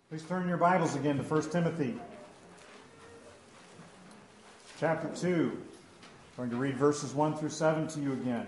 Please turn your Bibles again to 1 Timothy chapter 2. I'm going to read verses 1 through 7 to you again.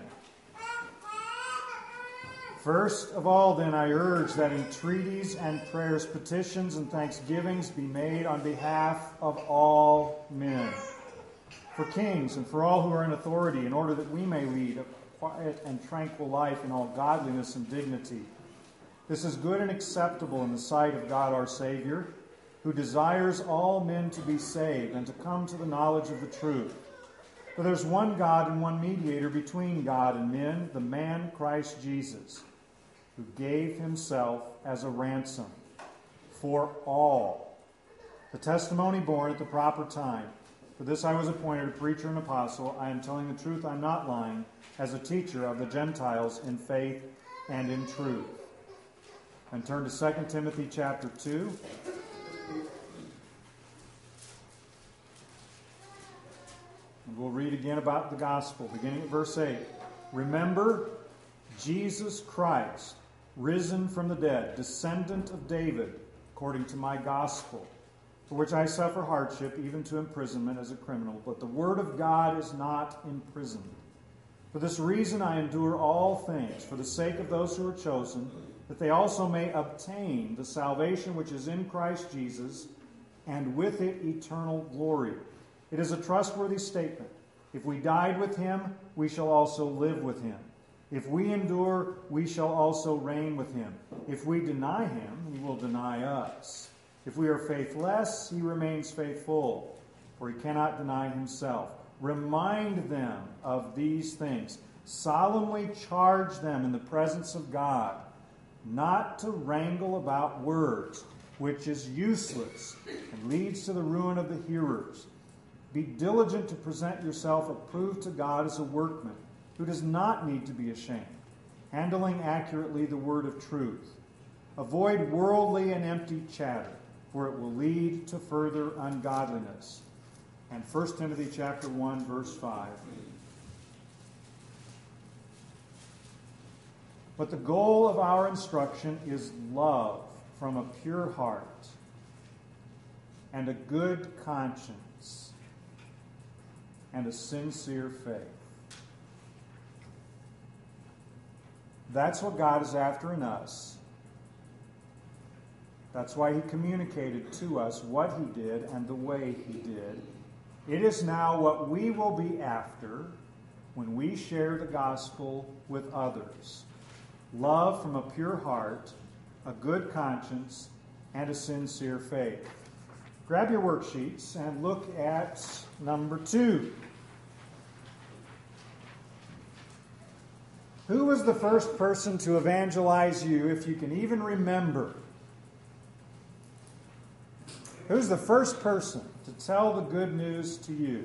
First of all, then, I urge that entreaties and prayers, petitions and thanksgivings be made on behalf of all men, for kings and for all who are in authority, in order that we may lead a quiet and tranquil life in all godliness and dignity. This is good and acceptable in the sight of God our Savior, who desires all men to be saved and to come to the knowledge of the truth. For there's one God and one mediator between God and men, the man Christ Jesus, who gave himself as a ransom for all. The testimony born at the proper time. For this I was appointed a preacher and apostle. I am telling the truth, I'm not lying, as a teacher of the Gentiles in faith and in truth. And turn to 2 Timothy chapter 2. And we'll read again about the gospel, beginning at verse 8. Remember Jesus Christ, risen from the dead, descendant of David, according to my gospel, for which I suffer hardship, even to imprisonment as a criminal. But the word of God is not imprisoned. For this reason I endure all things, for the sake of those who are chosen, that they also may obtain the salvation which is in Christ Jesus, and with it eternal glory. It is a trustworthy statement. If we died with him, we shall also live with him. If we endure, we shall also reign with him. If we deny him, he will deny us. If we are faithless, he remains faithful, for he cannot deny himself. Remind them of these things. Solemnly charge them in the presence of God, not to wrangle about words, which is useless and leads to the ruin of the hearers. Be diligent to present yourself approved to God as a workman who does not need to be ashamed, handling accurately the word of truth. Avoid worldly and empty chatter, for it will lead to further ungodliness. And 1 Timothy chapter 1, verse 5. But the goal of our instruction is love from a pure heart and a good conscience and a sincere faith. That's what God is after in us. That's why he communicated to us what he did and the way he did. It is now what we will be after when we share the gospel with others. Love from a pure heart, a good conscience, and a sincere faith. Grab your worksheets and look at number 2. Who was the first person to evangelize you, if you can even remember? Who's the first person to tell the good news to you?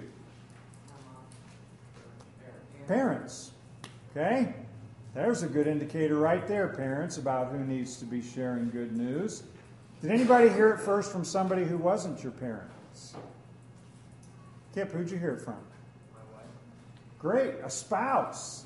Parents. Okay? There's a good indicator right there, parents, about who needs to be sharing good news. Did anybody hear it first from somebody who wasn't your parents? Kip, who'd you hear it from? My wife. Great, a spouse.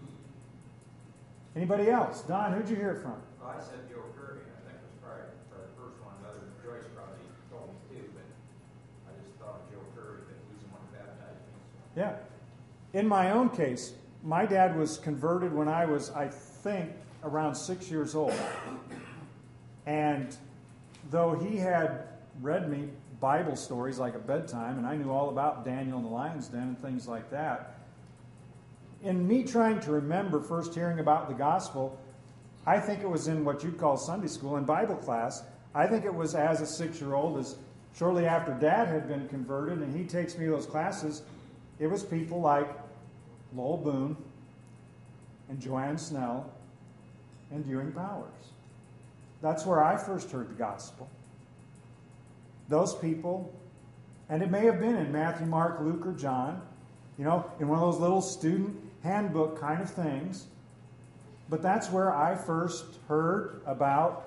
Anybody else? Don, who'd you hear it from? Well, I said Joe Kirby. I think it was probably the first one. Mother Joyce probably told me too, but I just thought of Joe Kirby, that he's the one who baptized me. So. Yeah. In my own case, my dad was converted when I was, I think, around 6 years old. And though he had read me Bible stories like at bedtime, and I knew all about Daniel and the lion's den and things like that, in me trying to remember first hearing about the gospel, I think it was in what you'd call Sunday school and Bible class. I think it was as a 6-year-old, as shortly after Dad had been converted, and he takes me to those classes. It was people like Lowell Boone and Joanne Snell and Ewing Powers. That's where I first heard the gospel. Those people, and it may have been in Matthew, Mark, Luke, or John, in one of those little student handbook kind of things. But that's where I first heard about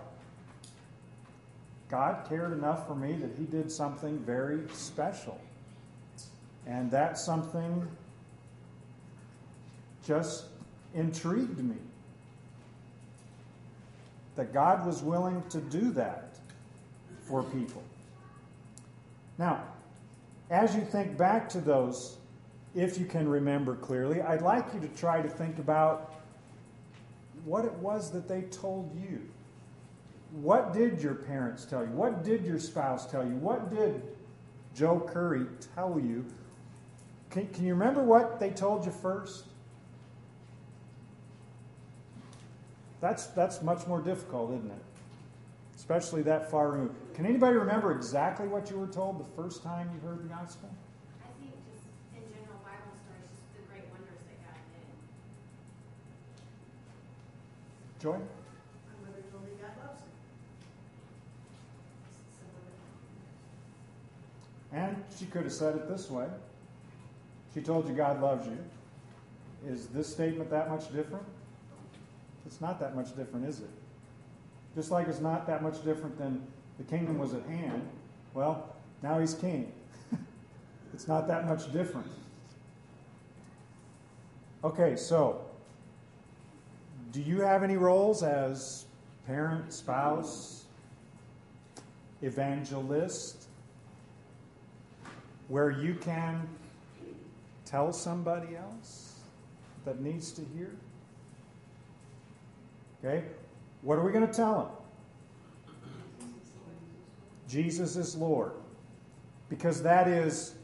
God cared enough for me that he did something very special. And that something just intrigued me. That God was willing to do that for people. Now, as you think back to those, if you can remember clearly, I'd like you to try to think about what it was that they told you. What did your parents tell you? What did your spouse tell you? What did Joe Curry tell you? Can you remember what they told you first? That's much more difficult, isn't it? Especially that far removed. Can anybody remember exactly what you were told the first time you heard the gospel? I think just in general Bible stories, just the great wonders that God did. Joy? My mother told me God loves me. And she could have said it this way. She told you God loves you. Is this statement that much different? It's not that much different, is it? Just like it's not that much different than the kingdom was at hand. Well, now he's king. It's not that much different. Okay, so do you have any roles as parent, spouse, evangelist, where you can tell somebody else that needs to hear? Okay? What are we going to tell them? Jesus is Lord. Because that is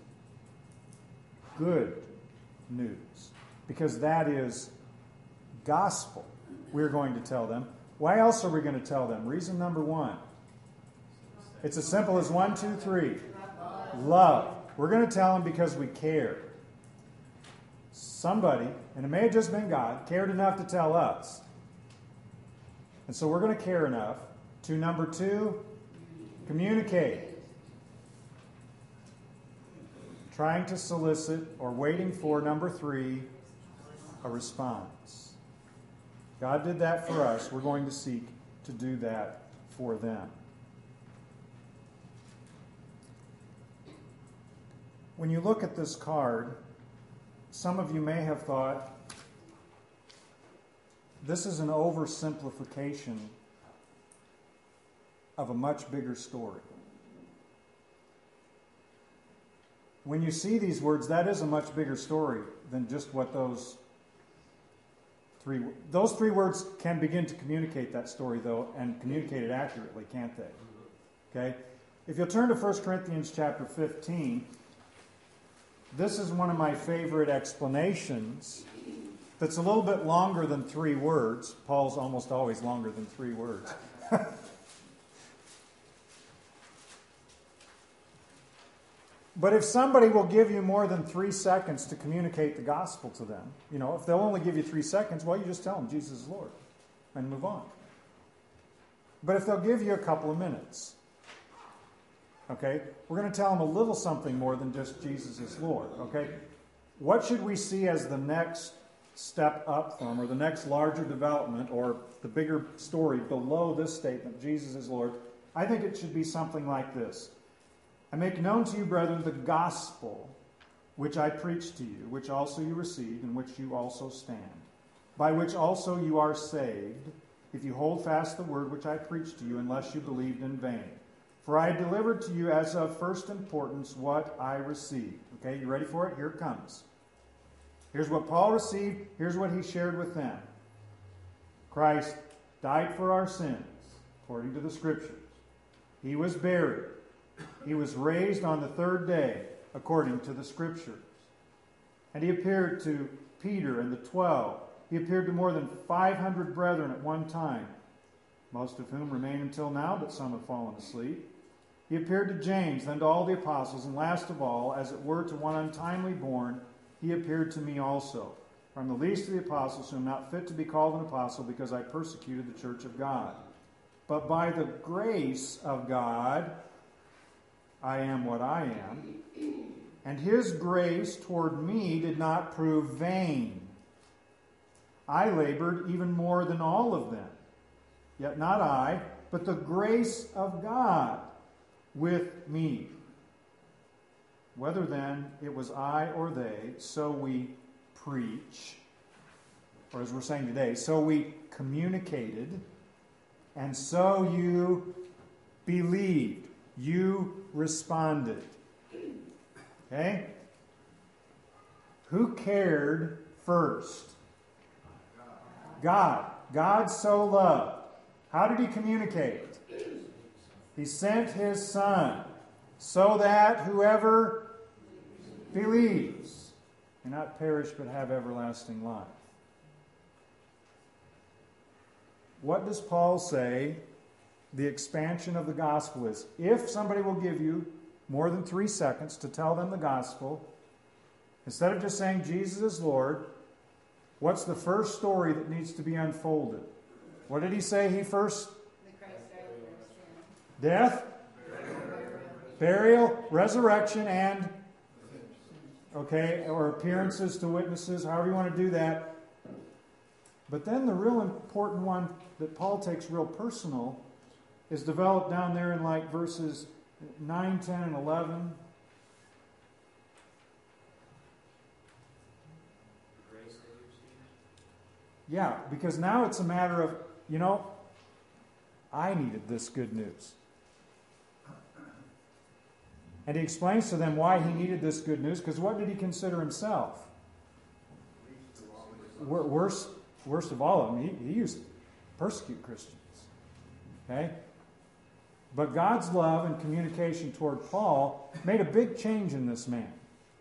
good news. Because that is gospel. We're going to tell them. Why else are we going to tell them? Reason number one. It's as simple as 1, 2, 3. Love. We're going to tell them because we care. Somebody, and it may have just been God, cared enough to tell us. And so we're going to care enough to, number 2, communicate. Trying to solicit or waiting for, number 3, a response. God did that for us. We're going to seek to do that for them. When you look at this card, some of you may have thought, this is an oversimplification of a much bigger story. When you see these words, that is a much bigger story than just what those three words can begin to communicate that story, though, and communicate it accurately, can't they? Okay? If you'll turn to 1 Corinthians chapter 15, this is one of my favorite explanations that's a little bit longer than 3 words. Paul's almost always longer than 3 words. But if somebody will give you more than 3 seconds to communicate the gospel to them, if they'll only give you 3 seconds, well, you just tell them Jesus is Lord and move on. But if they'll give you a couple of minutes, okay, we're going to tell them a little something more than just Jesus is Lord, okay? What should we see as the next step up from, or the next larger development, or the bigger story below this statement, Jesus is Lord? I think it should be something like this. I make known to you, brethren, the gospel which I preached to you, which also you received, in which you also stand, by which also you are saved, if you hold fast the word which I preached to you, unless you believed in vain. For I delivered to you as of first importance what I received. Okay, you ready for it? Here it comes. Here's what Paul received. Here's what he shared with them. Christ died for our sins, according to the Scriptures. He was buried. He was raised on the 3rd day, according to the Scriptures. And he appeared to Peter and the 12. He appeared to more than 500 brethren at one time, most of whom remain until now, but some have fallen asleep. He appeared to James, then to all the apostles, and last of all, as it were to one untimely born, he appeared to me also. For I am the least of the apostles, who am not fit to be called an apostle, because I persecuted the church of God. But by the grace of God, I am what I am. And his grace toward me did not prove vain. I labored even more than all of them. Yet not I, but the grace of God with me. Whether then it was I or they, so we preach, or as we're saying today, so we communicated, and so you believed. You responded. Okay? Who cared first? God. God so loved. How did he communicate? He sent his Son so that whoever believes may not perish but have everlasting life. What does Paul say the expansion of the gospel is? If somebody will give you more than 3 seconds to tell them the gospel, instead of just saying Jesus is Lord, what's the first story that needs to be unfolded? What did he say he first? The Christ died for our sin. Death, burial, resurrection, and, or appearances to witnesses, however you want to do that. But then the real important one that Paul takes real personal is developed down there in like verses 9, 10, and 11. Yeah, because now it's a matter of, I needed this good news. And he explains to them why he needed this good news, because what did he consider himself? Worst of all of them, he used to persecute Christians. Okay? But God's love and communication toward Paul made a big change in this man.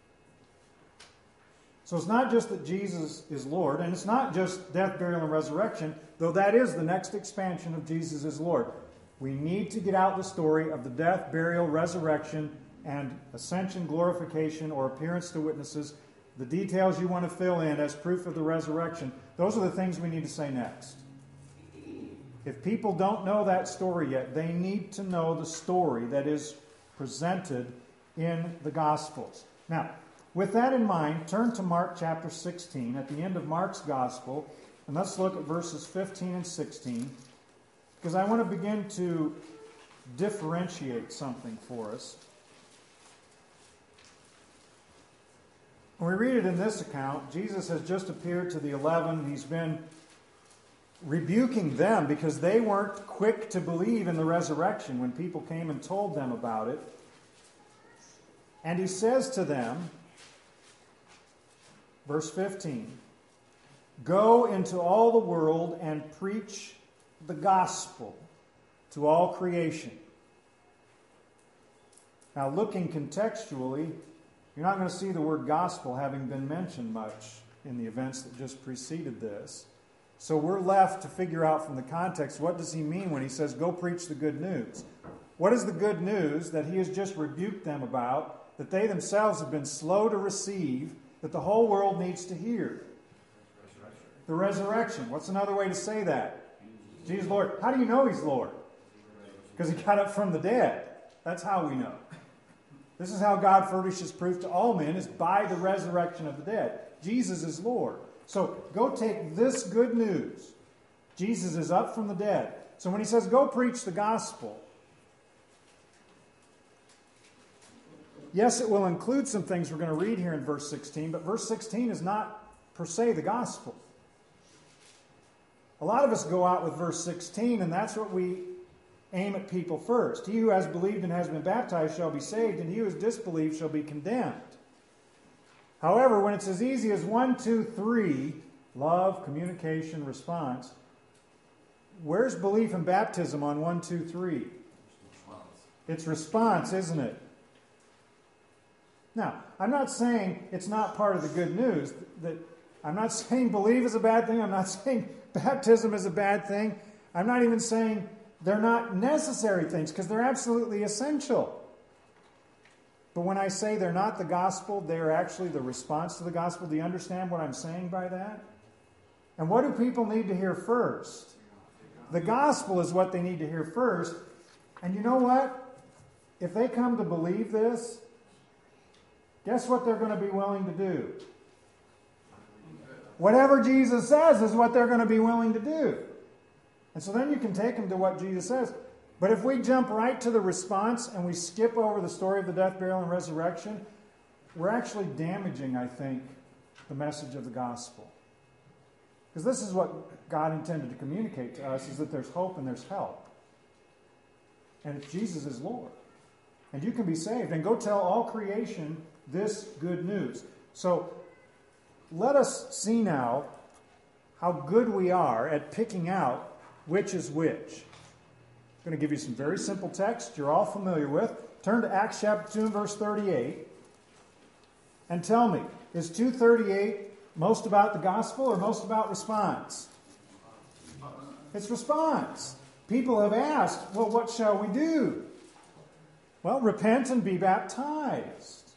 So it's not just that Jesus is Lord, and it's not just death, burial, and resurrection, though that is the next expansion of Jesus is Lord. We need to get out the story of the death, burial, resurrection, and ascension, glorification, or appearance to witnesses. The details you want to fill in as proof of the resurrection, those are the things we need to say next. If people don't know that story yet, they need to know the story that is presented in the Gospels. Now, with that in mind, turn to Mark chapter 16, at the end of Mark's Gospel, and let's look at verses 15 and 16, because I want to begin to differentiate something for us. When we read it in this account, Jesus has just appeared to the 11. He's been rebuking them because they weren't quick to believe in the resurrection when people came and told them about it. And he says to them, verse 15, "Go into all the world and preach the gospel to all creation." Now, looking contextually, you're not going to see the word gospel having been mentioned much in the events that just preceded this. So we're left to figure out from the context, what does he mean when he says, go preach the good news? What is the good news that he has just rebuked them about, that they themselves have been slow to receive, that the whole world needs to hear? The resurrection. What's another way to say that? Jesus Lord. How do you know he's Lord? Because he got up from the dead. That's how we know. This is how God furnishes proof to all men, is by the resurrection of the dead. Jesus is Lord. So go take this good news. Jesus is up from the dead. So when he says go preach the gospel, yes, it will include some things we're going to read here in verse 16, but verse 16 is not per se the gospel. A lot of us go out with verse 16, and that's what we aim at people first. He who has believed and has been baptized shall be saved, and he who has disbelieved shall be condemned. However, when it's as easy as 1, 2, 3, love, communication, response, where's belief and baptism on 1, 2, 3? It's response, isn't it? Now, I'm not saying it's not part of the good news. I'm not saying belief is a bad thing. I'm not saying baptism is a bad thing. I'm not even saying they're not necessary things, because they're absolutely essential. But when I say they're not the gospel, they're actually the response to the gospel. Do you understand what I'm saying by that? And what do people need to hear first? The gospel is what they need to hear first. And you know what? If they come to believe this, guess what they're going to be willing to do? Whatever Jesus says is what they're going to be willing to do. And so then you can take them to what Jesus says. But if we jump right to the response and we skip over the story of the death, burial, and resurrection, we're actually damaging, I think, the message of the gospel. Because this is what God intended to communicate to us, is that there's hope and there's help. And if Jesus is Lord. and you can be saved. And go tell all creation this good news. So let us see now how good we are at picking out which is which. I'm going to give you some very simple text you're all familiar with. Turn to Acts chapter 2 and verse 38. And tell me, is 2:38 most about the gospel or most about response? It's response. People have asked, well, what shall we do? Well, repent and be baptized.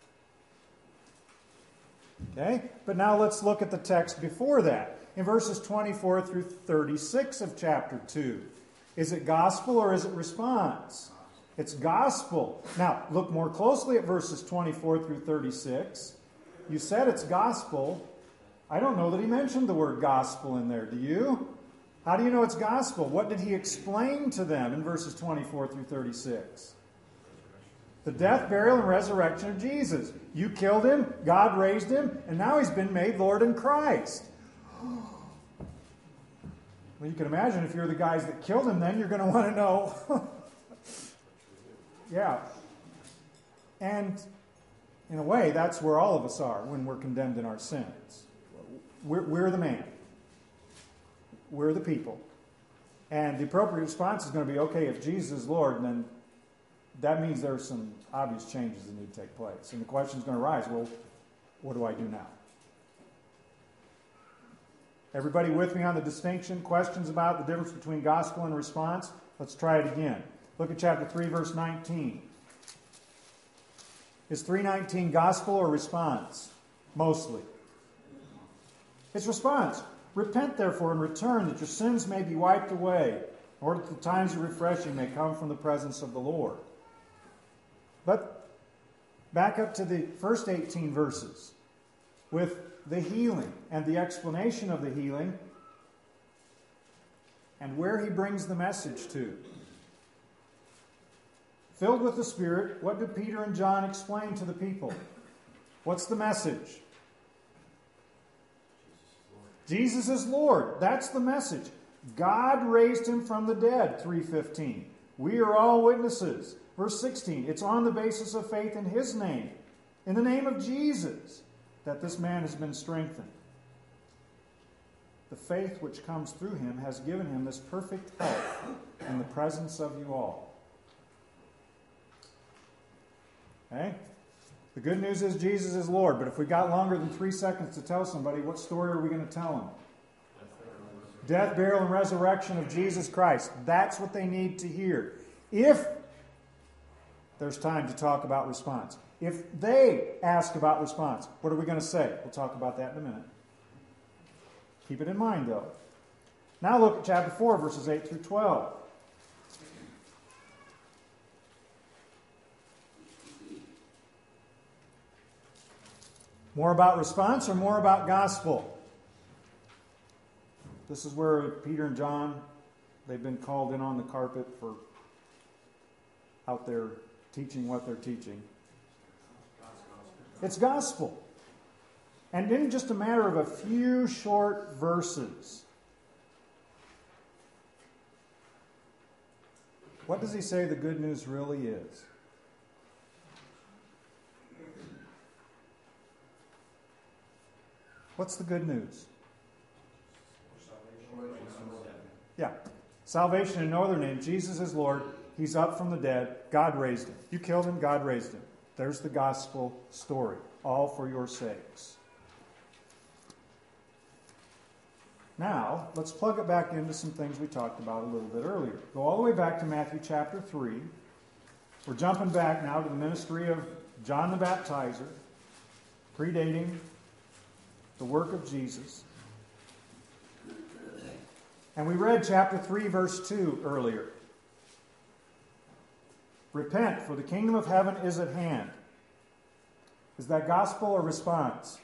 Okay? But now let's look at the text before that. In verses 24 through 36 of chapter 2. Is it gospel or is it response? It's gospel. Now, look more closely at verses 24 through 36. You said it's gospel. I don't know that he mentioned the word gospel in there. Do you? How do you know it's gospel? What did he explain to them in verses 24 through 36? The death, burial, and resurrection of Jesus. You killed him, God raised him, and now he's been made Lord in Christ. Well, you can imagine if you're the guys that killed him, then you're going to want to know. Yeah. And in a way, that's where all of us are when we're condemned in our sins. We're the man. We're the people. And the appropriate response is going to be, okay, if Jesus is Lord, then that means there are some obvious changes that need to take place. And the question is going to arise, well, what do I do now? Everybody with me on the distinction? Questions about the difference between gospel and response? Let's try it again. Look at chapter 3, verse 19. Is 3:19 gospel or response? Mostly. It's response. Repent, therefore, and return, that your sins may be wiped away, in order that the times of refreshing may come from the presence of the Lord. But back up to the first 18 verses with the healing and the explanation of the healing and where he brings the message to. Filled with the Spirit, what do Peter and John explain to the people? What's the message? Jesus is Lord. That's the message. God raised him from the dead, 3:15. We are all witnesses. Verse 16, it's on the basis of faith in his name, in the name of Jesus, that this man has been strengthened. The faith which comes through him has given him this perfect health in the presence of you all. Okay? The good news is Jesus is Lord, but if we got longer than 3 seconds to tell somebody, what story are we going to tell them? Death, burial, and resurrection of Jesus Christ. That's what they need to hear. If there's time to talk about response. If they ask about response, what are we going to say? We'll talk about that in a minute. Keep it in mind, though. Now look at chapter 4, verses 8 through 12. More about response or more about gospel? This is where Peter and John, they've been called in on the carpet for out there teaching what they're teaching. It's gospel. And in just a matter of a few short verses, what does he say the good news really is? What's the good news? Yeah. Salvation in no other name. Jesus is Lord. He's up from the dead. God raised him. You killed him. God raised him. There's the gospel story. All for your sakes. Now, let's plug it back into some things we talked about a little bit earlier. Go all the way back to Matthew chapter 3. We're jumping back now to the ministry of John the Baptizer, predating the work of Jesus. And we read chapter 3, verse 2 earlier. Repent, for the kingdom of heaven is at hand. Is that gospel or response?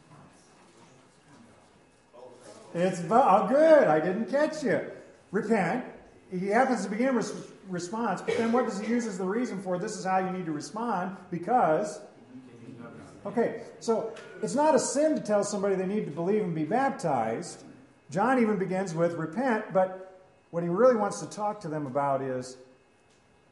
It's good. I didn't catch you. Repent. He happens to begin with response, but then what does he use as the reason for this is how you need to respond? Because... Okay, so it's not a sin to tell somebody they need to believe and be baptized. John even begins with repent, but what he really wants to talk to them about is,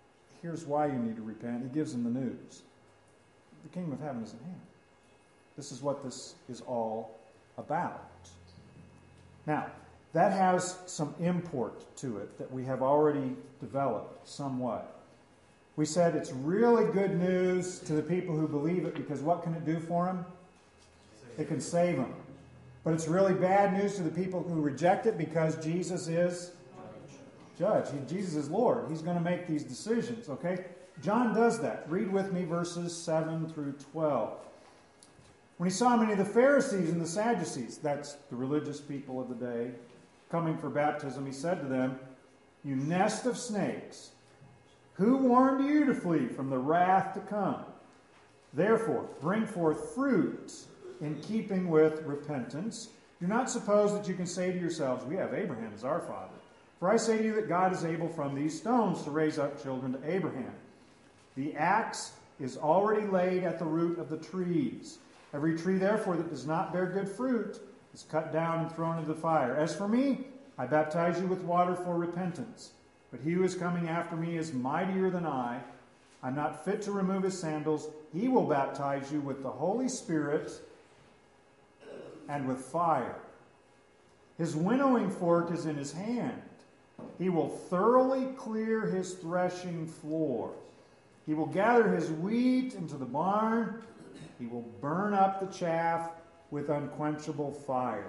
here's why you need to repent. He gives them the news. The kingdom of heaven is at hand. This is what this is all about. Now, that has some import to it that we have already developed somewhat. We said it's really good news to the people who believe it because what can it do for them? It can save them. But it's really bad news to the people who reject it because Jesus is judge. Jesus is Lord. He's going to make these decisions, okay? John does that. Read with me verses 7 through 12. When he saw many of the Pharisees and the Sadducees, that's the religious people of the day, coming for baptism, he said to them, "You nest of snakes, who warned you to flee from the wrath to come? Therefore, bring forth fruit in keeping with repentance. Do not suppose that you can say to yourselves, 'We have Abraham as our father.' For I say to you that God is able from these stones to raise up children to Abraham. The axe is already laid at the root of the trees. Every tree, therefore, that does not bear good fruit is cut down and thrown into the fire. As for me, I baptize you with water for repentance. But he who is coming after me is mightier than I. I'm not fit to remove his sandals. He will baptize you with the Holy Spirit and with fire. His winnowing fork is in his hand. He will thoroughly clear his threshing floor. He will gather his wheat into the barn. He will burn up the chaff with unquenchable fire."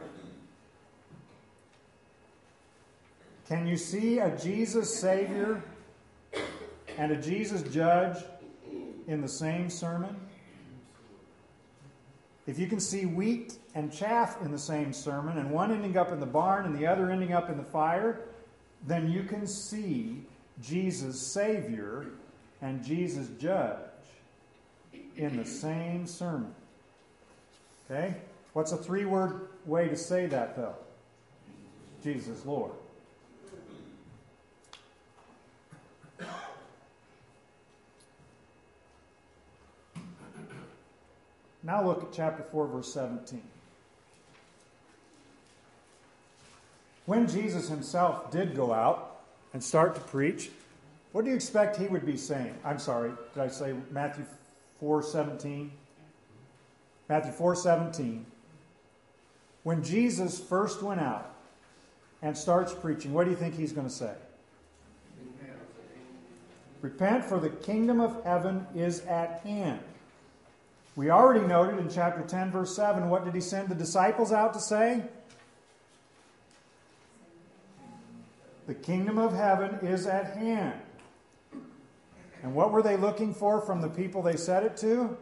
Can you see a Jesus Savior and a Jesus Judge in the same sermon? If you can see wheat and chaff in the same sermon, and one ending up in the barn and the other ending up in the fire, then you can see Jesus Savior and Jesus Judge in the same sermon. Okay? What's a three-word way to say that, though? Jesus Lord. Now look at chapter 4, verse 17. When Jesus himself did go out and start to preach, what do you expect he would be saying? I'm sorry, did I say Matthew 4:17? Matthew 4:17. When Jesus first went out and starts preaching, what do you think he's going to say? Repent, for the kingdom of heaven is at hand. We already noted in chapter 10, verse 7, what did he send the disciples out to say? The kingdom of heaven is at hand. And what were they looking for from the people they said it to?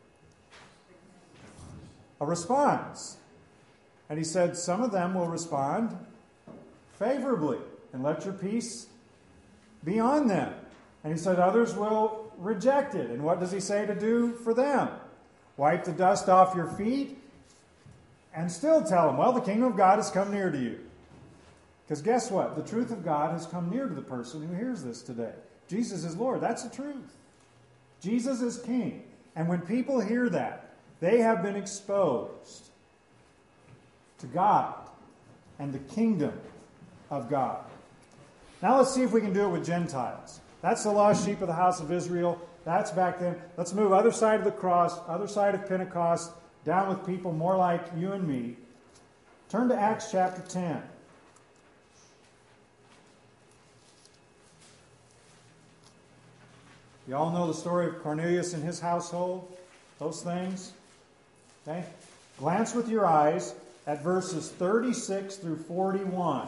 A response. And he said, some of them will respond favorably, and let your peace be on them. And he said others will reject it. And what does he say to do for them? Wipe the dust off your feet and still tell them, well, the kingdom of God has come near to you. Because guess what? The truth of God has come near to the person who hears this today. Jesus is Lord. That's the truth. Jesus is King. And when people hear that, they have been exposed to God and the kingdom of God. Now let's see if we can do it with Gentiles. That's the lost sheep of the house of Israel. That's back then. Let's move other side of the cross, other side of Pentecost, down with people more like you and me. Turn to Acts chapter 10. You all know the story of Cornelius and his household? Those things? Okay? Glance with your eyes at verses 36 through 41.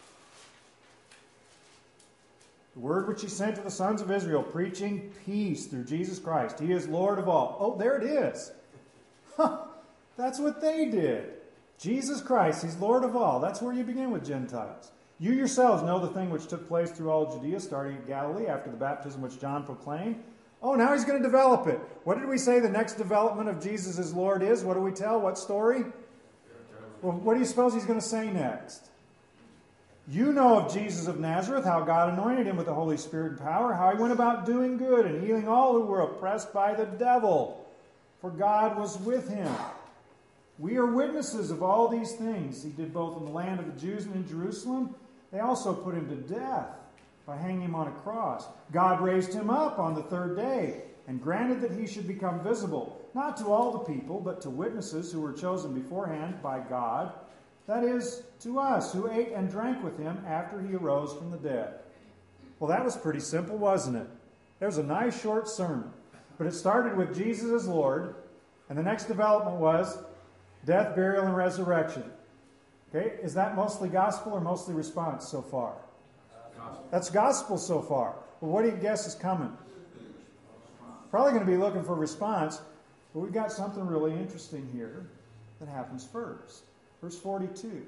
The word which he sent to the sons of Israel, preaching peace through Jesus Christ. He is Lord of all. Oh, there it is. That's what they did. Jesus Christ, he's Lord of all. That's where you begin with Gentiles. You yourselves know the thing which took place through all Judea, starting at Galilee, after the baptism which John proclaimed. Oh, now he's going to develop it. What did we say the next development of Jesus as Lord is? What do we tell? What story? Well, what do you suppose he's going to say next? You know of Jesus of Nazareth, how God anointed him with the Holy Spirit and power, how he went about doing good and healing all who were oppressed by the devil, for God was with him. We are witnesses of all these things he did both in the land of the Jews and in Jerusalem. They also put him to death by hanging him on a cross. God raised him up on the third day and granted that he should become visible, not to all the people, but to witnesses who were chosen beforehand by God, that is, to us, who ate and drank with him after he arose from the dead. Well, that was pretty simple, wasn't it? There was a nice short sermon. But it started with Jesus as Lord, and the next development was death, burial, and resurrection. Okay, is that mostly gospel or mostly response so far? Gospel. That's gospel so far. Well, what do you guess is coming? Probably going to be looking for response, but we've got something really interesting here that happens first. Verse 42.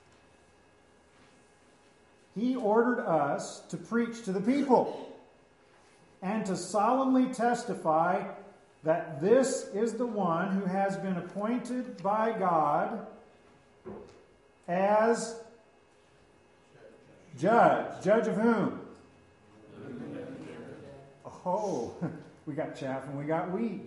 He ordered us to preach to the people and to solemnly testify that this is the one who has been appointed by God as judge. Judge of whom? Oh, we got chaff and we got wheat.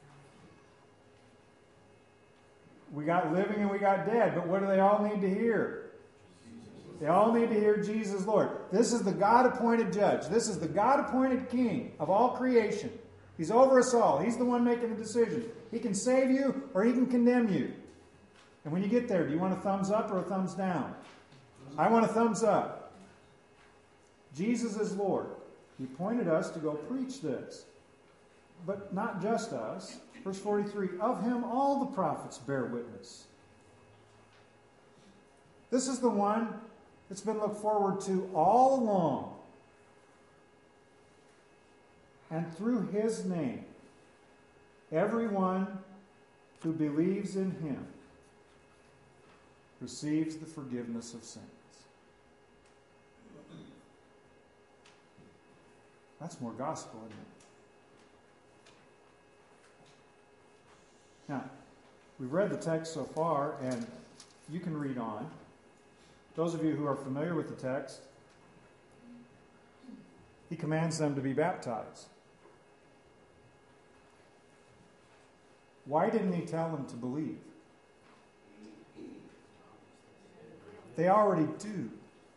We got living and we got dead, but what do they all need to hear? They all need to hear Jesus Lord. This is the God-appointed judge. This is the God-appointed king of all creation. He's over us all. He's the one making the decision. He can save you or he can condemn you. And when you get there, do you want a thumbs up or a thumbs down? I want a thumbs up. Jesus is Lord. He appointed us to go preach this. But not just us. Verse 43, of him all the prophets bear witness. This is the one that's been looked forward to all along. And through his name, everyone who believes in him receives the forgiveness of sins. That's more gospel, isn't it? Now, we've read the text so far, and you can read on. Those of you who are familiar with the text, he commands them to be baptized. Why didn't he tell them to believe? They already do.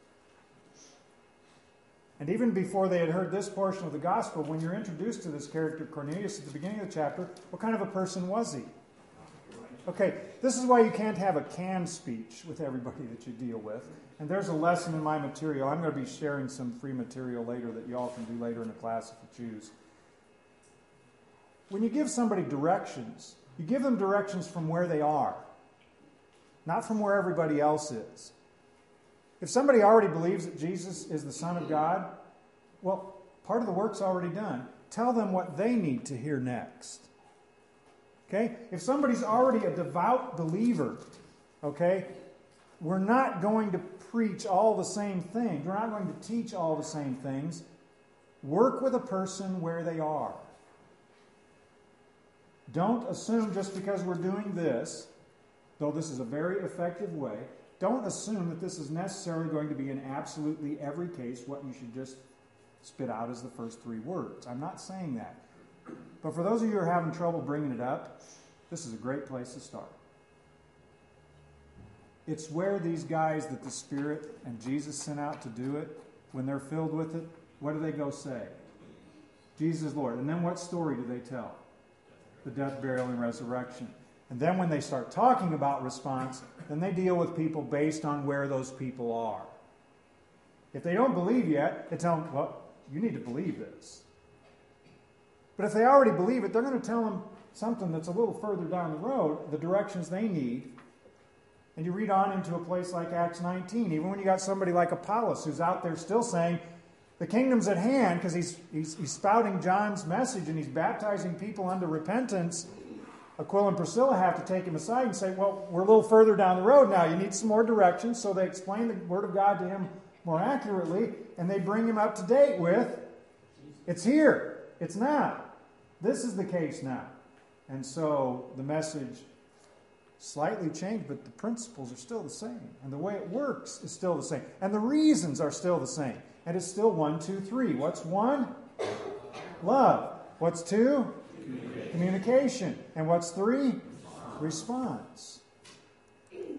And even before they had heard this portion of the gospel, when you're introduced to this character, Cornelius, at the beginning of the chapter, what kind of a person was he? Okay, this is why you can't have a canned speech with everybody that you deal with. And there's a lesson in my material. I'm going to be sharing some free material later that you all can do later in the class if you choose. When you give somebody directions, you give them directions from where they are, not from where everybody else is. If somebody already believes that Jesus is the Son of God, well, part of the work's already done. Tell them what they need to hear next. Okay? If somebody's already a devout believer, okay, we're not going to preach all the same things. We're not going to teach all the same things. Work with a person where they are. Don't assume just because we're doing this, though this is a very effective way, don't assume that this is necessarily going to be in absolutely every case what you should just spit out as the first three words. I'm not saying that. But for those of you who are having trouble bringing it up, this is a great place to start. It's where these guys that the Spirit and Jesus sent out to do it, when they're filled with it, what do they go say? Jesus is Lord. And then what story do they tell? The death, burial, and resurrection. And then when they start talking about response, then they deal with people based on where those people are. If they don't believe yet, they tell them, well, you need to believe this. But if they already believe it, they're going to tell them something that's a little further down the road, the directions they need. And you read on into a place like Acts 19, even when you got somebody like Apollos who's out there still saying, the kingdom's at hand, because he's spouting John's message and he's baptizing people unto repentance. Aquila and Priscilla have to take him aside and say, well, we're a little further down the road now. You need some more directions. So they explain the Word of God to him more accurately, and they bring him up to date with, it's here. It's now. This is the case now. And so the message slightly changed, but the principles are still the same. And the way it works is still the same. And the reasons are still the same. And it's still 1, 2, 3. What's 1? Love. What's 2? Communication. And what's 3? Response.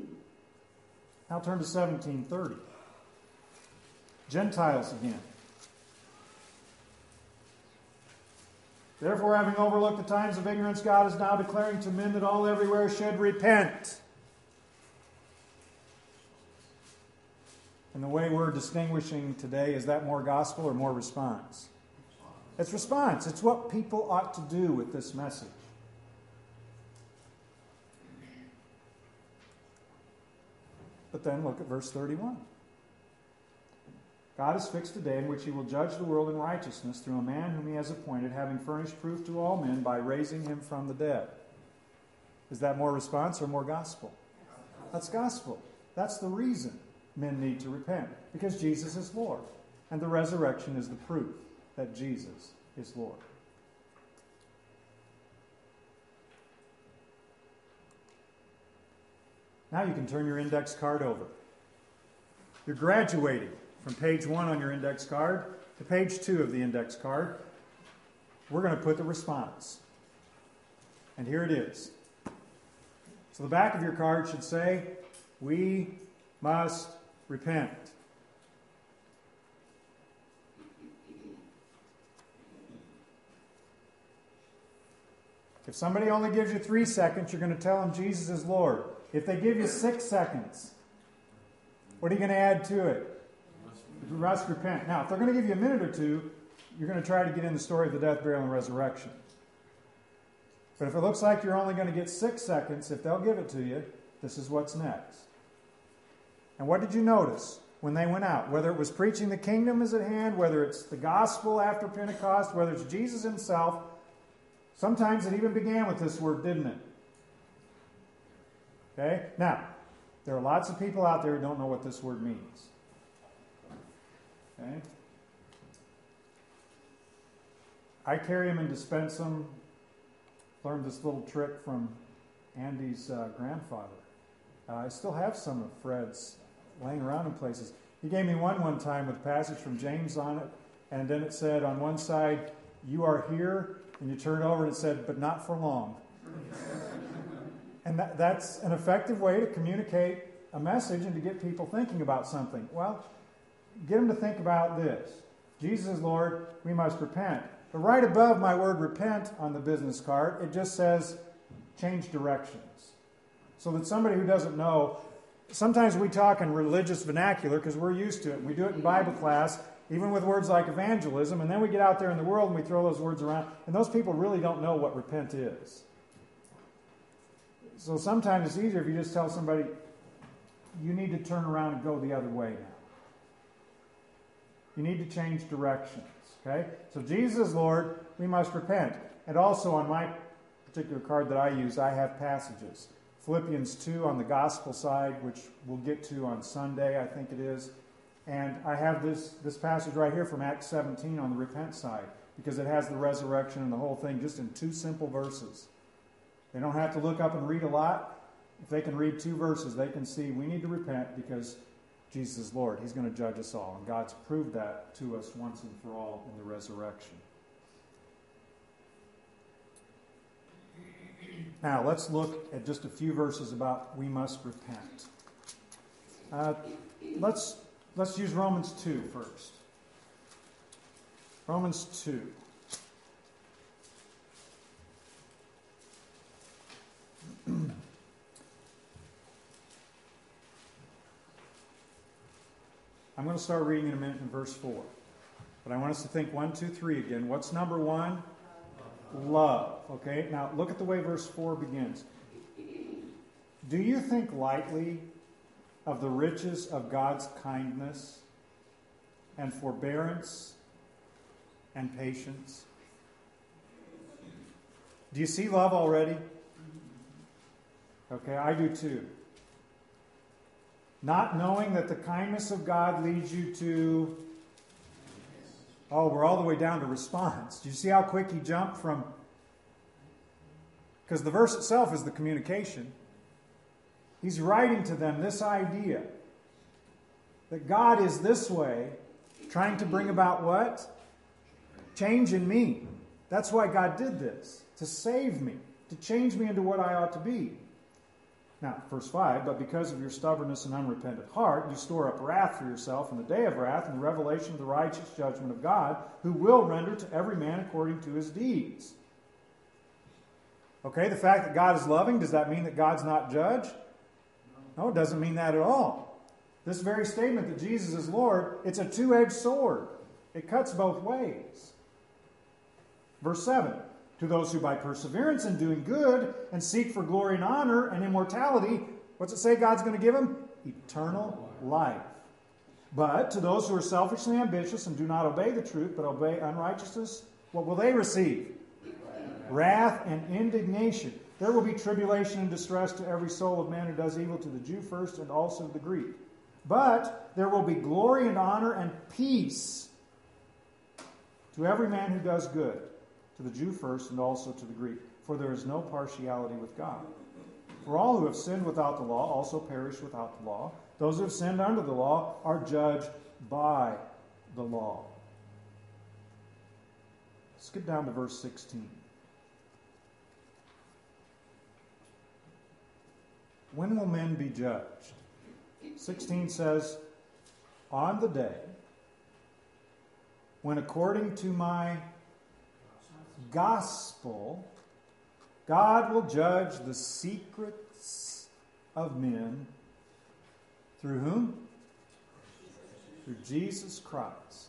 Now turn to 1730. Gentiles again. Therefore, having overlooked the times of ignorance, God is now declaring to men that all everywhere should repent. And the way we're distinguishing today, is that more gospel or more response? It's response. It's what people ought to do with this message. But then look at verse 31. God has fixed a day in which he will judge the world in righteousness through a man whom he has appointed, having furnished proof to all men by raising him from the dead. Is that more response or more gospel? That's gospel. That's the reason men need to repent. Because Jesus is Lord. And the resurrection is the proof that Jesus is Lord. Now you can turn your index card over. You're graduating from page 1 on your index card to page 2 of the index card. We're going to put the response. And here it is. So the back of your card should say, "We must repent." If somebody only gives you 3 seconds, you're going to tell them Jesus is Lord. If they give you 6 seconds, what are you going to add to it? You must repent. Now, if they're going to give you a minute or two, you're going to try to get in the story of the death, burial, and resurrection. But if it looks like you're only going to get 6 seconds, if they'll give it to you, this is what's next. And what did you notice when they went out? Whether it was preaching the kingdom is at hand, whether it's the gospel after Pentecost, whether it's Jesus himself, sometimes it even began with this word, didn't it? Okay? Now, there are lots of people out there who don't know what this word means. Okay? I carry them and dispense them. Learned this little trick from Andy's grandfather. I still have some of Fred's laying around in places. He gave me one time with a passage from James on it, and then it said on one side, "You are here," and you turn it over and it said, "But not for long." And that's an effective way to communicate a message and to get people thinking about something. Well, get them to think about this. Jesus is Lord, we must repent. But right above my word repent on the business card, it just says change directions. So that somebody who doesn't know, sometimes we talk in religious vernacular because we're used to it. We do it in Bible class, even with words like evangelism, and then we get out there in the world and we throw those words around, and those people really don't know what repent is. So sometimes it's easier if you just tell somebody, you need to turn around and go the other way now. You need to change directions. Okay? So Jesus is Lord, we must repent. And also on my particular card that I use, I have passages. Philippians 2 on the gospel side, which we'll get to on Sunday, I think it is. And I have this passage right here from Acts 17 on the repent side, because it has the resurrection and the whole thing just in 2 simple verses. They don't have to look up and read a lot. If they can read 2 verses, they can see we need to repent because Jesus is Lord. He's going to judge us all. And God's proved that to us once and for all in the resurrection. Now, let's look at just a few verses about we must repent. Let's use Romans 2 first. Romans 2. I'm going to start reading in a minute in verse 4. But I want us to think 1, 2, 3 again. What's number 1? Love. Okay, now look at the way verse 4 begins. Do you think lightly of the riches of God's kindness and forbearance and patience? Do you see love already? Okay, I do too. Not knowing that the kindness of God leads you to... Oh, we're all the way down to response. Do you see how quick he jumped from... Because the verse itself is the communication. He's writing to them this idea that God is this way, trying to bring about what? Change in me. That's why God did this. To save me. To change me into what I ought to be. Now, verse 5, but because of your stubbornness and unrepentant heart, you store up wrath for yourself in the day of wrath and the revelation of the righteous judgment of God, who will render to every man according to his deeds. Okay, the fact that God is loving, does that mean that God's not judge? No, it doesn't mean that at all. This very statement that Jesus is Lord, it's a two-edged sword. It cuts both ways. Verse 7, to those who by perseverance in doing good and seek for glory and honor and immortality, what's it say God's going to give them? Eternal life. But to those who are selfishly ambitious and do not obey the truth, but obey unrighteousness, what will they receive? Wrath and indignation. There will be tribulation and distress to every soul of man who does evil, to the Jew first and also to the Greek. But there will be glory and honor and peace to every man who does good, to the Jew first and also to the Greek. For there is no partiality with God. For all who have sinned without the law also perish without the law. Those who have sinned under the law are judged by the law. Skip down to verse 16. When will men be judged? 16 says, on the day when according to my gospel, God will judge the secrets of men through whom? Through Jesus Christ.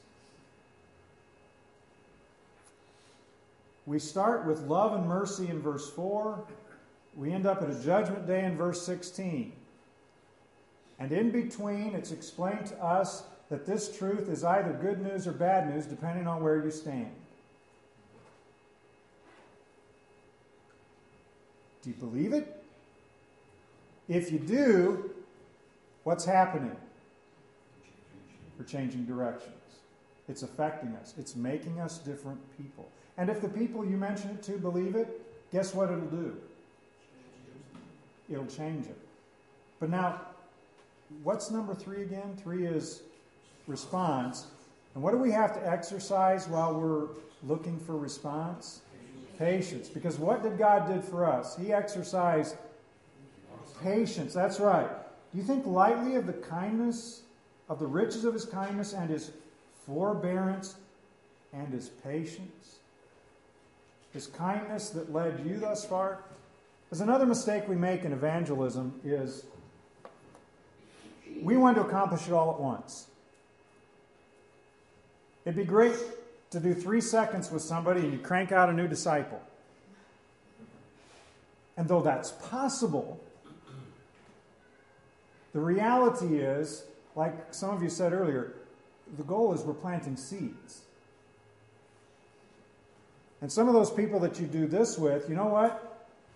We start with love and mercy in verse 4. We end up at a judgment day in verse 16. And in between, it's explained to us that this truth is either good news or bad news, depending on where you stand. Do you believe it? If you do, what's happening? We're changing directions. It's affecting us. It's making us different people. And if the people you mention it to believe it, guess what it'll do? It'll change it. But now, what's number 3 again? 3 is response. And what do we have to exercise while we're looking for response? Patience. Because what did God do for us? He exercised patience. That's right. Do you think lightly of the kindness, of the riches of his kindness and his forbearance and his patience? His kindness that led you thus far? There's another mistake we make in evangelism is we want to accomplish it all at once. It'd be great to do 3 seconds with somebody and you crank out a new disciple. And though that's possible, the reality is, like some of you said earlier, the goal is we're planting seeds. And some of those people that you do this with, you know what?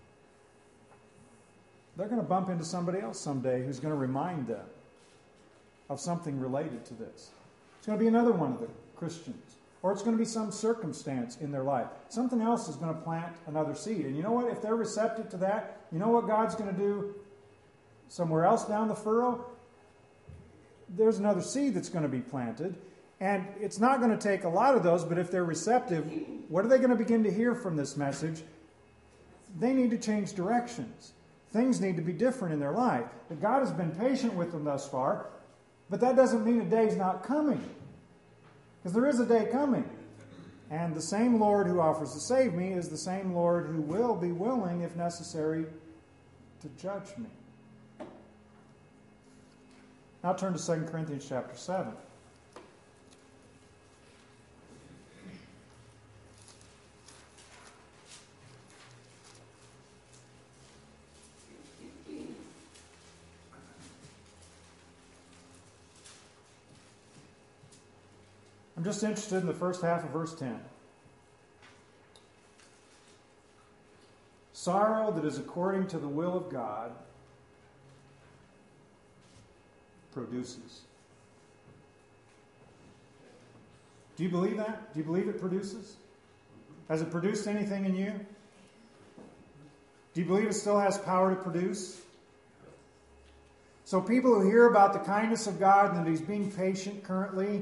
They're going to bump into somebody else someday who's going to remind them of something related to this. It's going to be another one of the Christians. Or it's going to be some circumstance in their life. Something else is going to plant another seed. And you know what? If they're receptive to that, you know what God's going to do somewhere else down the furrow? There's another seed that's going to be planted. And it's not going to take a lot of those, but if they're receptive, what are they going to begin to hear from this message? They need to change directions. Things need to be different in their life. But God has been patient with them thus far, but that doesn't mean a day's not coming. Because there is a day coming. And the same Lord who offers to save me is the same Lord who will be willing, if necessary, to judge me. Now turn to 2 Corinthians chapter 7. I'm just interested in the first half of verse 10. Sorrow that is according to the will of God produces. Do you believe that? Do you believe it produces? Has it produced anything in you? Do you believe it still has power to produce? So people who hear about the kindness of God and that He's being patient currently,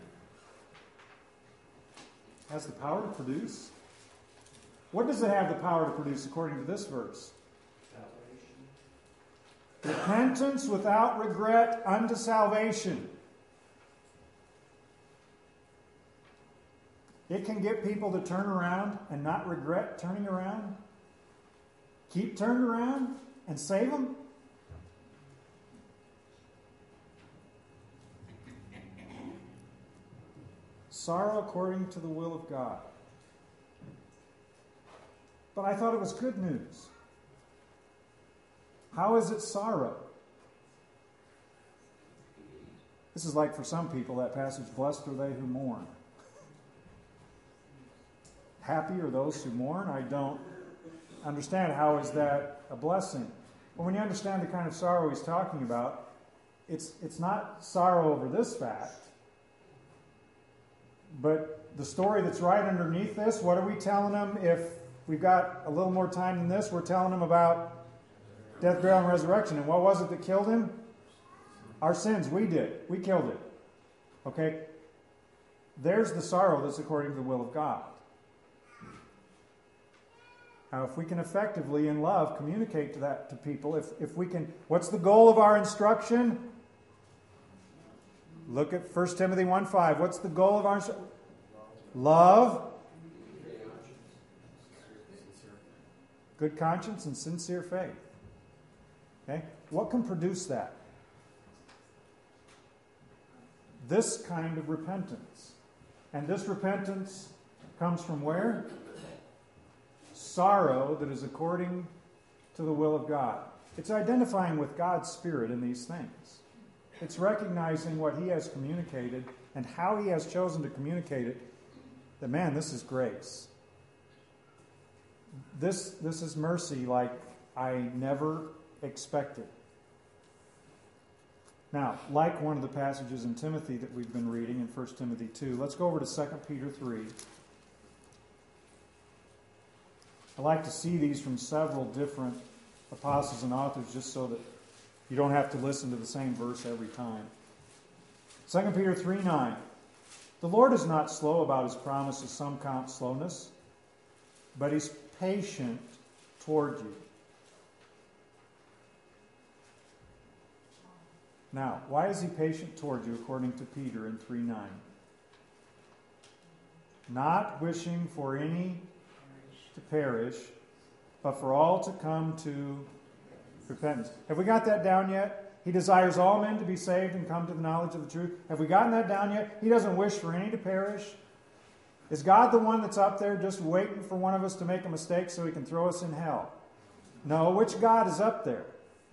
has the power to produce? What does it have the power to produce according to this verse? Repentance without regret unto salvation. It can get people to turn around and not regret turning around. Keep turning around and save them. Sorrow according to the will of God. But I thought it was good news. How is it sorrow? This is like for some people that passage, blessed are they who mourn. Happy are those who mourn? I don't understand. How is that a blessing? Well, when you understand the kind of sorrow he's talking about, it's not sorrow over this fact, but the story that's right underneath this. What are we telling them? If we've got a little more time than this, we're telling them about death, burial, and resurrection. And what was it that killed him? Our sins. We did. We killed it. Okay? There's the sorrow that's according to the will of God. Now, if we can effectively, in love, communicate that to people, if we can, what's the goal of our instruction? Look at 1 Timothy 1:5. What's the goal of our instruction? Love, good conscience, and sincere faith. Okay? What can produce that? This kind of repentance. And this repentance comes from where? Sorrow that is according to the will of God. It's identifying with God's Spirit in these things. It's recognizing what He has communicated and how He has chosen to communicate it. That, man, this is grace. This is mercy like I never expected. Now, like one of the passages in Timothy that we've been reading in 1 Timothy 2, let's go over to 2 Peter 3. I like to see these from several different apostles and authors just so that you don't have to listen to the same verse every time. 2 Peter 3:9. The Lord is not slow about His promise, as some count slowness, but He's patient toward you. Now, why is He patient toward you, according to Peter in 3:9? Not wishing for any to perish, but for all to come to repentance. Have we got that down yet? He desires all men to be saved and come to the knowledge of the truth. Have we gotten that down yet? He doesn't wish for any to perish. Is God the one that's up there just waiting for one of us to make a mistake so He can throw us in hell? No, which God is up there?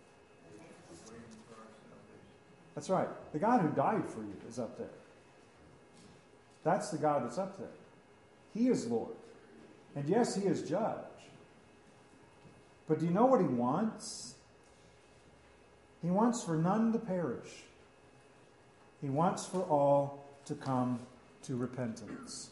That's right. The God who died for you is up there. That's the God that's up there. He is Lord. And yes, He is judge. But do you know what He wants? He wants for none to perish. He wants for all to come to repentance.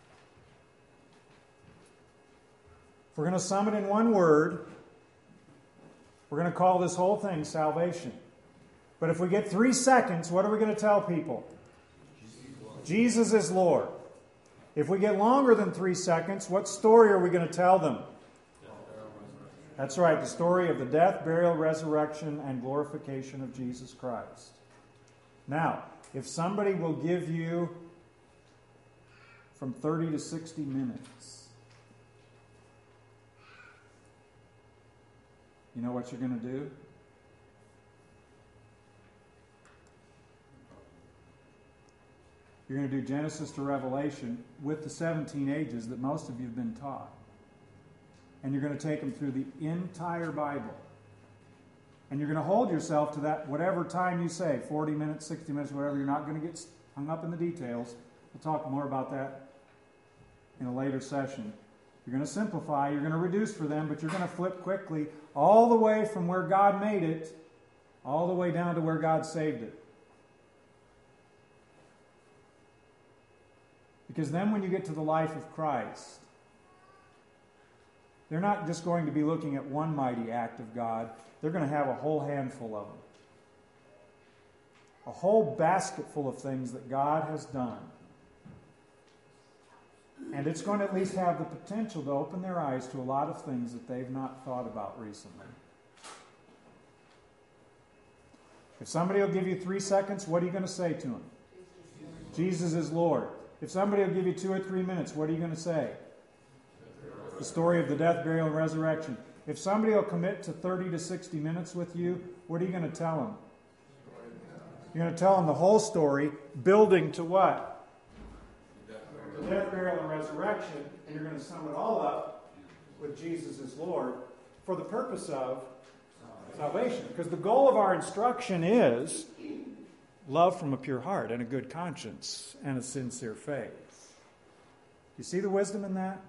If we're going to sum it in one word, we're going to call this whole thing salvation. But if we get 3 seconds, what are we going to tell people? Jesus is Lord. If we get longer than 3 seconds, what story are we going to tell them? That's right, the story of the death, burial, resurrection, and glorification of Jesus Christ. Now, if somebody will give you from 30 to 60 minutes, you know what you're going to do? You're going to do Genesis to Revelation with the 17 ages that most of you have been taught. And you're going to take them through the entire Bible. And you're going to hold yourself to that, whatever time you say, 40 minutes, 60 minutes, whatever. You're not going to get hung up in the details. We'll talk more about that in a later session. You're going to simplify, you're going to reduce for them, but you're going to flip quickly all the way from where God made it, all the way down to where God saved it. Because then when you get to the life of Christ, they're not just going to be looking at one mighty act of God. They're going to have a whole handful of them. A whole basket full of things that God has done. And it's going to at least have the potential to open their eyes to a lot of things that they've not thought about recently. If somebody will give you 3 seconds, what are you going to say to him? Jesus is Lord. If somebody will give you 2 or 3 minutes, what are you going to say? The story of the death, burial, and resurrection. If somebody will commit to 30 to 60 minutes with you, what are you going to tell them? You're going to tell them the whole story, building to what? The death, burial, and resurrection. And you're going to sum it all up with Jesus as Lord for the purpose of salvation. Because the goal of our instruction is love from a pure heart and a good conscience and a sincere faith. You see the wisdom in that?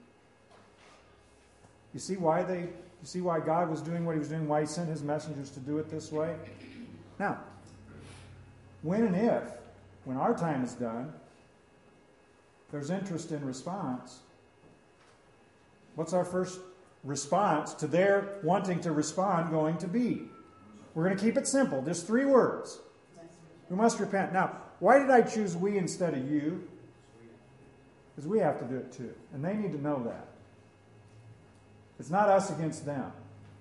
You see why God was doing what he was doing, why he sent his messengers to do it this way? Now, when and if, when our time is done, there's interest in response, what's our first response to their wanting to respond going to be? We're going to keep it simple, just 3 words. We must repent. Now, why did I choose we instead of you? Because we have to do it too. And they need to know that. It's not us against them.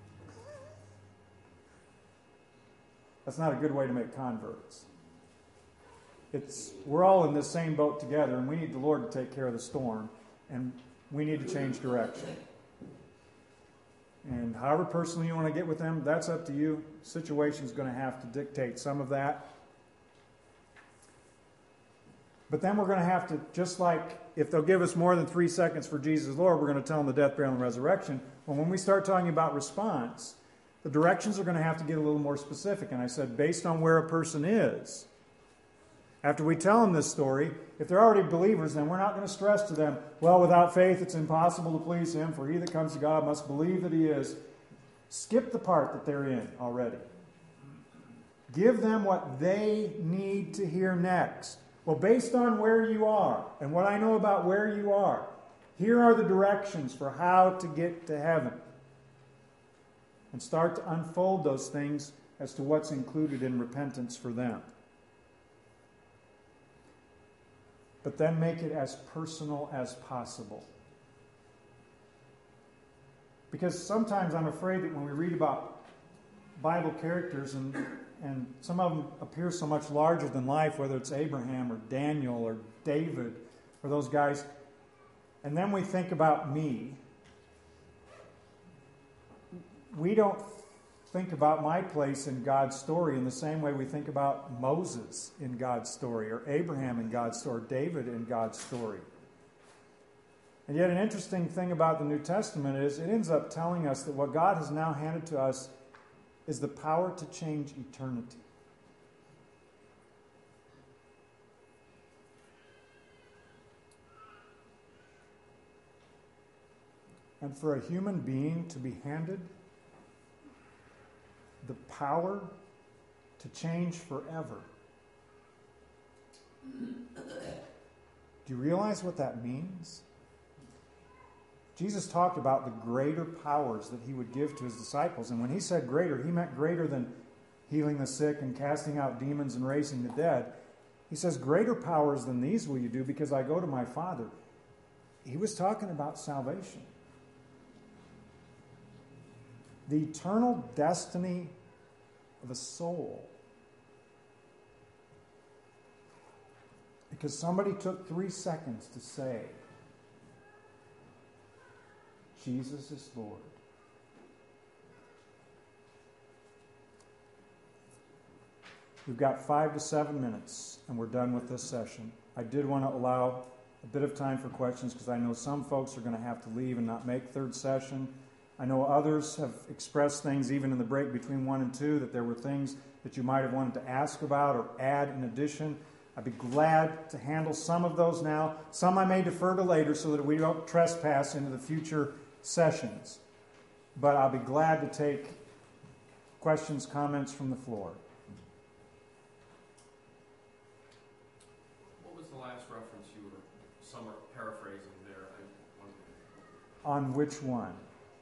That's not a good way to make converts. We're all in this same boat together, and we need the Lord to take care of the storm, and we need to change direction. And however personally you want to get with them, that's up to you. Situation's going to have to dictate some of that. But then we're going to have to, just like if they'll give us more than 3 seconds for Jesus Lord, we're going to tell them the death, burial, and resurrection. Well, when we start talking about response, the directions are going to have to get a little more specific. And I said, based on where a person is. After we tell them this story, if they're already believers, then we're not going to stress to them, well, without faith it's impossible to please him, for he that comes to God must believe that he is. Skip the part that they're in already. Give them what they need to hear next. Well, based on where you are and what I know about where you are, here are the directions for how to get to heaven. And start to unfold those things as to what's included in repentance for them. But then make it as personal as possible. Because sometimes I'm afraid that when we read about Bible characters and some of them appear so much larger than life, whether it's Abraham or Daniel or David or those guys, and then we think about me, we don't think about my place in God's story in the same way we think about Moses in God's story, or Abraham in God's story, or David in God's story. And yet an interesting thing about the New Testament is it ends up telling us that what God has now handed to us is the power to change eternity. And for a human being to be handed the power to change forever. Do you realize what that means? Jesus talked about the greater powers that he would give to his disciples. And when he said greater, he meant greater than healing the sick and casting out demons and raising the dead. He says, greater powers than these will you do because I go to my Father. He was talking about salvation. The eternal destiny of a soul. Because somebody took 3 seconds to say, Jesus is Lord. We've got 5 to 7 minutes, and we're done with this session. I did want to allow a bit of time for questions because I know some folks are going to have to leave and not make third session. I know others have expressed things even in the break between 1 and 2 that there were things that you might have wanted to ask about or add in addition. I'd be glad to handle some of those now. Some I may defer to later so that we don't trespass into the future sessions. But I'll be glad to take questions, comments from the floor. What was the last reference you were paraphrasing there? On which one?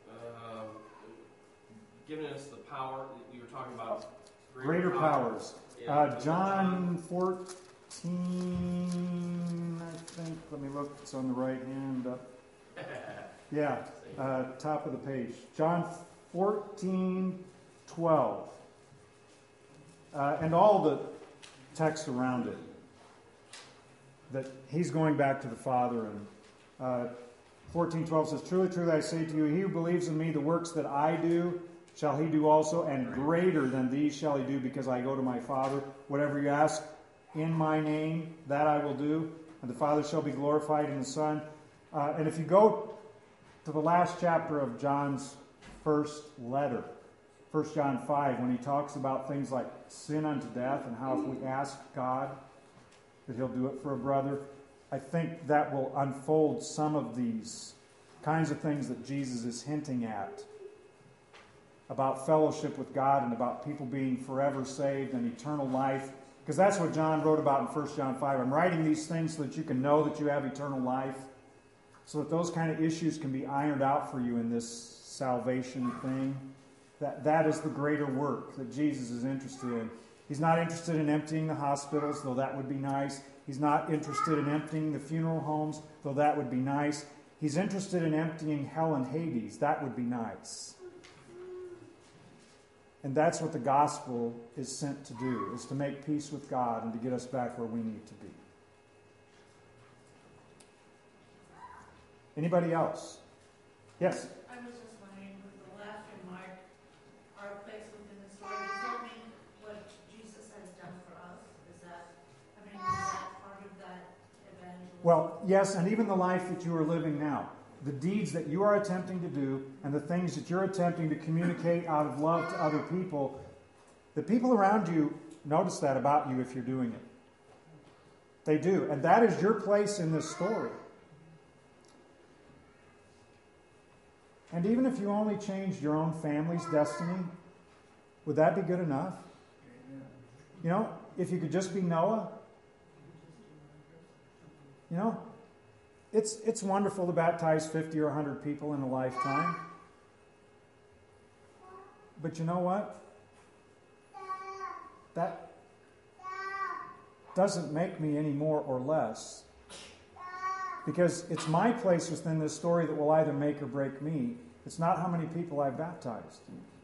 Giving us the power, you were talking about greater powers. John 14, I think. Let me look. It's on the right hand up. Yeah, top of the page. John 14:12. and all the text around it, that he's going back to the Father. And 14:12 says, "Truly, truly, I say to you, he who believes in me, the works that I do, shall he do also, and greater than these shall he do, because I go to my Father. Whatever you ask in my name, that I will do, and the Father shall be glorified in the Son." And if you go to the last chapter of John's first letter, 1 John 5, when he talks about things like sin unto death and how if we ask God that he'll do it for a brother, I think that will unfold some of these kinds of things that Jesus is hinting at about fellowship with God and about people being forever saved and eternal life. Because that's what John wrote about in 1 John 5. I'm writing these things so that you can know that you have eternal life, so that those kind of issues can be ironed out for you in this salvation thing. That is the greater work that Jesus is interested in. He's not interested in emptying the hospitals, though that would be nice. He's not interested in emptying the funeral homes, though that would be nice. He's interested in emptying hell and Hades. That would be nice. And that's what the gospel is sent to do, is to make peace with God and to get us back where we need to be. Anybody else? Yes? I was just wondering, with the last remark, our place within the story, does that mean what Jesus has done for us? Is that part of that evangelism? Well, yes, and even the life that you are living now. The deeds that you are attempting to do and the things that you're attempting to communicate out of love to other people, the people around you notice that about you if you're doing it. They do. And that is your place in this story. And even if you only changed your own family's destiny, would that be good enough? You know, if you could just be Noah. You know, it's wonderful to baptize 50 or 100 people in a lifetime. But you know what? That doesn't make me any more or less. Because it's my place within this story that will either make or break me. It's not how many people I've baptized.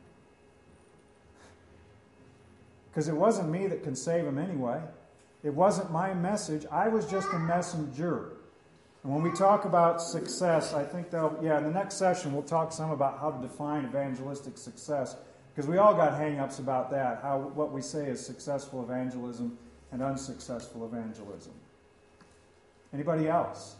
Because it wasn't me that can save them anyway. It wasn't my message. I was just a messenger. And when we talk about success, I think in the next session we'll talk some about how to define evangelistic success. Because we all got hang-ups about that, what we say is successful evangelism and unsuccessful evangelism. Anybody else?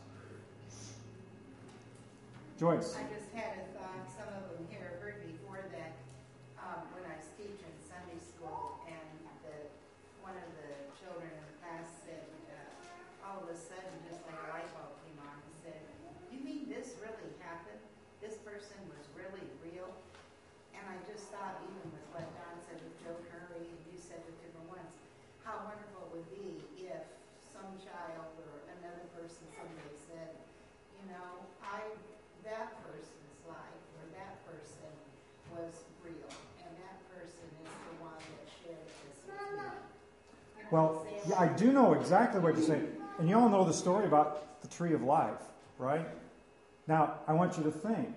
Joyce. I just had a thought, some of them here heard before that when I was teaching Sunday school, and one of the children in the class said, all of a sudden, just like a light bulb came on, and said, "You mean this really happened? This person was really real?" And I just thought, even with what Don said with Joe Curry, and you said with different ones, how wonderful it would be if some child or another person someday said, you know, that person's life or that person was real, and that person is the one that shared this with me. Well, yeah, I do know exactly what you're saying. And you all know the story about the tree of life, right? Now, I want you to think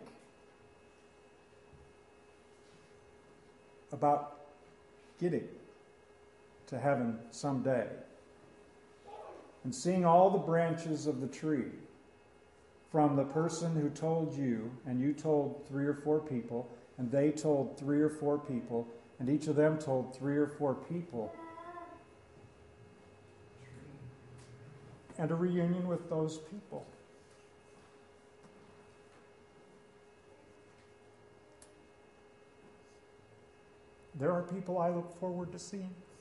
about getting to heaven someday and seeing all the branches of the tree from the person who told you, and you told 3 or 4 people, and they told 3 or 4 people, and each of them told 3 or 4 people, and a reunion with those people. There are people I look forward to seeing.